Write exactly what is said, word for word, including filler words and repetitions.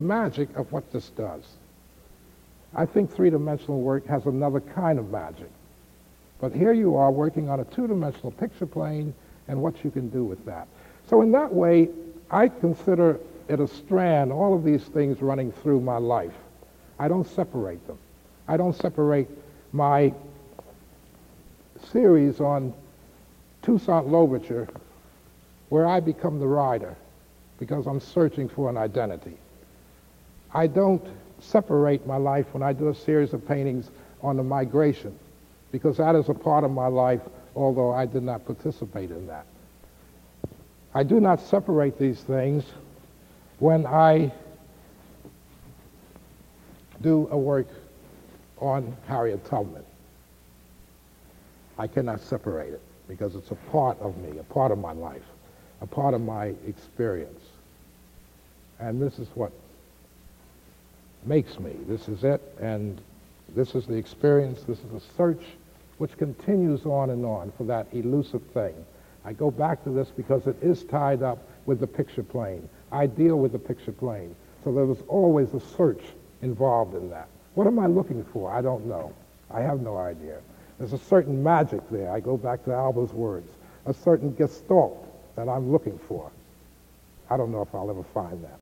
magic of what this does. I think three-dimensional work has another kind of magic. But here you are working on a two-dimensional picture plane and what you can do with that. So in that way, I consider it a strand, all of these things running through my life. I don't separate them. I don't separate my series on Toussaint Louverture, where I become the writer because I'm searching for an identity. I don't separate my life when I do a series of paintings on the migration, because that is a part of my life, although I did not participate in that. I do not separate these things when I do a work on Harriet Tubman. I cannot separate it because it's a part of me, a part of my life, a part of my experience. And this is what makes me. This is it, and this is the experience, this is the search which continues on and on for that elusive thing. I go back to this because it is tied up with the picture plane. I deal with the picture plane. So there was always a search involved in that. What am I looking for? I don't know. I have no idea. There's a certain magic there. I go back to Alba's words. A certain gestalt that I'm looking for. I don't know if I'll ever find that.